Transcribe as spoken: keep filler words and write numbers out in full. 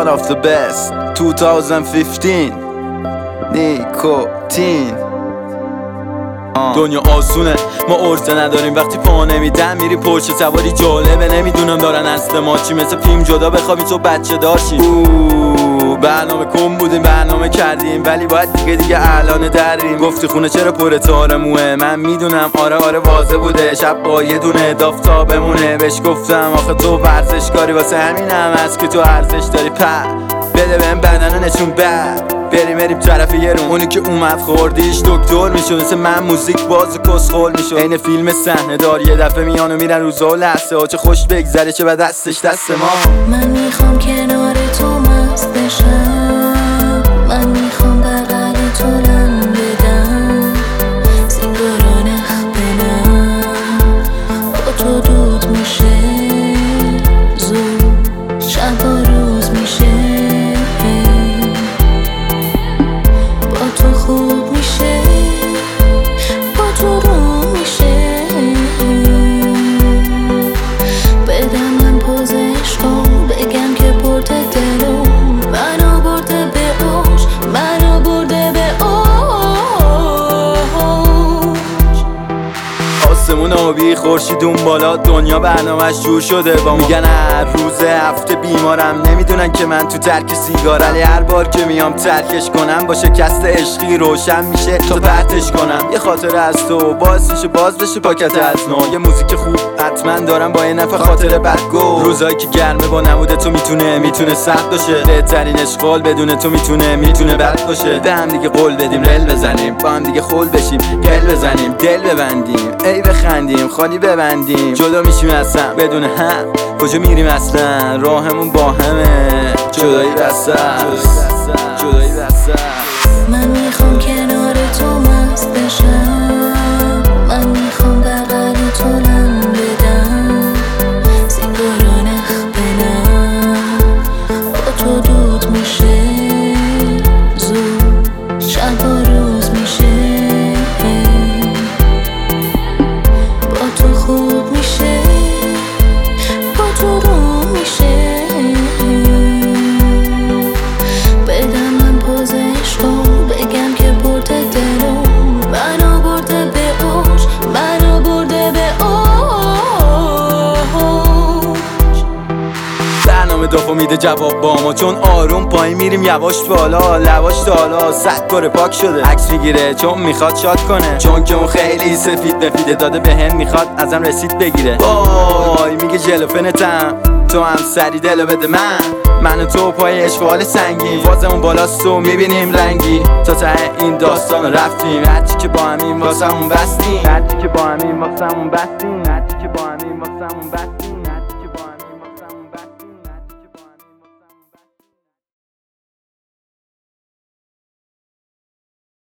One of the best twenty fifteen نیکوتین. دنیا آسونه، ما عرضه نداریم وقتی پا نمیدن میری پشت سواری جالبه. نمیدونم دارن اصل ما چی، مثل فیلم جدا بخوابی تو بچه دارشی. برنامه کن بودیم برنامه کردیم ولی باید دیگه دیگه الان دریم. گفتی خونه چرا پر تار موه، من میدونم آره آره واضح بوده. شب با یه دونه دافتا بمونه. بهش گفتم آخه تو ورزشکاری واسه همینم هست که تو ارزش داری. په بده بهم بدنو نشون بد بریم بریم طرف یه روم. اونی که اومد خوردیش دکتر میشد، مثل من موزیک باز کسخل میشد. این فیلم صحنه دار یه دفعه میان و میرن روزا و لحظه ها. چه خوش بگذره چه به دستش دست ما. من میخوام کنار تو مست بشم، من میخوام بغل تو لم بدم، سینگارا نخ بنم با تو دود میشه زود، شب و روز میشه با تو خوب میشه، با تو رو میشه. بدم من پوزش کن بگم که برده دلو منو برده به اوج، منو برده به اوج. آسمون آبی خورشید اون بالا، دنیا برنامه‌اش جور شده با ما. میگن هر روز هفته بیمارم، نمیدونن که من تو ترک سیگار. ولی هر بار که میام ترکش کنم با شکست عشقی روشن میشه تا پرتش کنم. یه خاطره از تو باعث میشه باز بشه پاکت از نو. یه موزیک خوب حتما دارم با یه نفر خاطره بد گو. روزایی که گرمه با نمود تو میتونه میتونه سخت باشه. بهترین اشغال بدون تو میتونه میتونه بد باشه. به هم دیگه قول بدیم رل بزنیم، با هم دیگه خول بشیم قل بزنیم، دل ببندیم ای بخندیم خالی ببندیم. جدا میشیم اصلا بدون هم، کجا میریم اصلا راهمون با همه. جدایی بسته جدایی بسته. من میخوام کنار تو مست بشم، من میخوام بغل تو لم بدم، سینگارا نخ بنم با تو دود میشه زود، شب و روز میشه با تو خوب میشه، با تو رو میشه. بدم من پوزش کن بگم که برده دلو منو برده به اوج، منو برده به اوج. برنامه دافو میده جواب با ما، چون آروم پایین میریم یواش بالا. لواش تا حالا صد کره پاک شده عکس میگیره چون میخواد شاد کنه. چون که اون خیلی سفید مفیده داده بهن میخواد ازم رسید بگیره. وای میگه جلوفنتم تو هم سری دلو بده من. من و تو پای اشغال سنگین، واسمون بالاست و میبینیم رنگی. تا ته این داستان رفتیم، هرچی که با همین واسمون بستیم، هرچی که با همین واسمون بستیم، هرچی که با همین واسمون بستیم.